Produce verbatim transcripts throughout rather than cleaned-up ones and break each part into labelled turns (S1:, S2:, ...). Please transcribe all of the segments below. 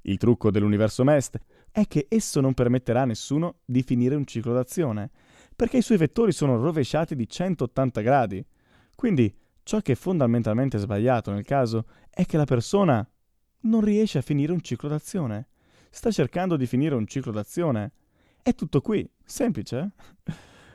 S1: Il trucco dell'universo Mest è che esso non permetterà a nessuno di finire un ciclo d'azione, perché i suoi vettori sono rovesciati di centottanta gradi. Quindi ciò che è fondamentalmente sbagliato nel caso è che la persona non riesce a finire un ciclo d'azione. Sta cercando di finire un ciclo d'azione. È tutto qui, semplice. eh?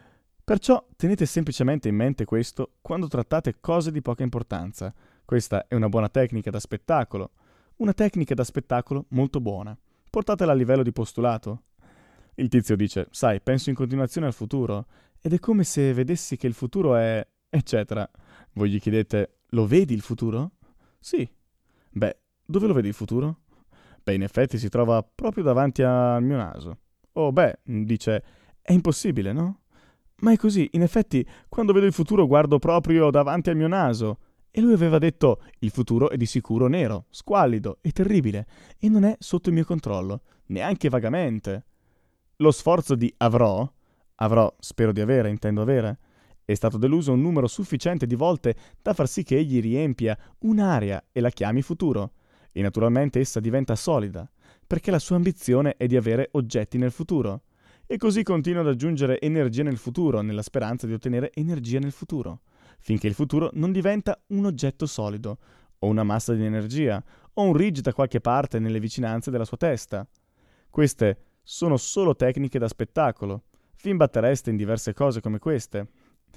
S1: Perciò tenete semplicemente in mente questo quando trattate cose di poca importanza. Questa è una buona tecnica da spettacolo. Una tecnica da spettacolo molto buona. Portatela a livello di postulato. Il tizio dice, sai, penso in continuazione al futuro, ed è come se vedessi che il futuro è... eccetera. Voi gli chiedete, lo vedi il futuro? Sì. Beh, dove lo vedi il futuro? Beh, in effetti si trova proprio davanti al mio naso. Oh, beh, dice, è impossibile, no? Ma è così, in effetti, quando vedo il futuro guardo proprio davanti al mio naso. E lui aveva detto, il futuro è di sicuro nero, squallido e terribile, e non è sotto il mio controllo, neanche vagamente. Lo sforzo di avrò, avrò, spero di avere, intendo avere, è stato deluso un numero sufficiente di volte da far sì che egli riempia un'area e la chiami futuro. E naturalmente essa diventa solida, perché la sua ambizione è di avere oggetti nel futuro. E così continua ad aggiungere energia nel futuro, nella speranza di ottenere energia nel futuro, finché il futuro non diventa un oggetto solido, o una massa di energia, o un ridge da qualche parte nelle vicinanze della sua testa. Queste sono solo tecniche da spettacolo. Vi imbattereste in diverse cose come queste.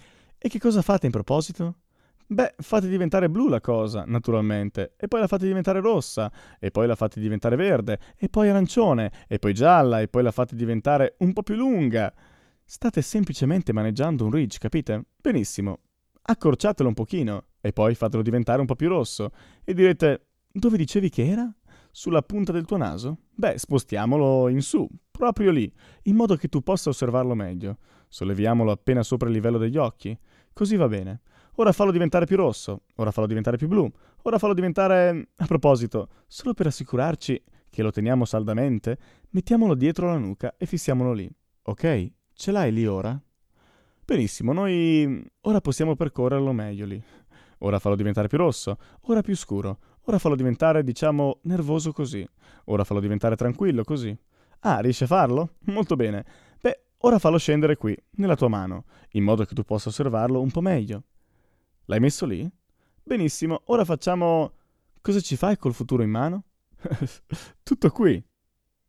S1: E che cosa fate in proposito? Beh, fate diventare blu la cosa, naturalmente, e poi la fate diventare rossa, e poi la fate diventare verde, e poi arancione, e poi gialla, e poi la fate diventare un po' più lunga. State semplicemente maneggiando un ridge, capite? Benissimo. Accorciatelo un pochino, e poi fatelo diventare un po' più rosso. E direte, dove dicevi che era? Sulla punta del tuo naso? Beh, spostiamolo in su, proprio lì, in modo che tu possa osservarlo meglio. Solleviamolo appena sopra il livello degli occhi. Così va bene. Ora fallo diventare più rosso, ora fallo diventare più blu, ora fallo diventare... A proposito, solo per assicurarci che lo teniamo saldamente, mettiamolo dietro la nuca e fissiamolo lì. Ok? Ce l'hai lì ora? Benissimo, noi ora possiamo percorrerlo meglio lì. Ora fallo diventare più rosso, ora più scuro, ora fallo diventare, diciamo, nervoso così, ora fallo diventare tranquillo così. Ah, riesci a farlo? Molto bene. Beh, ora fallo scendere qui, nella tua mano, in modo che tu possa osservarlo un po' meglio. L'hai messo lì? Benissimo, ora facciamo... Cosa ci fai col futuro in mano? Tutto qui.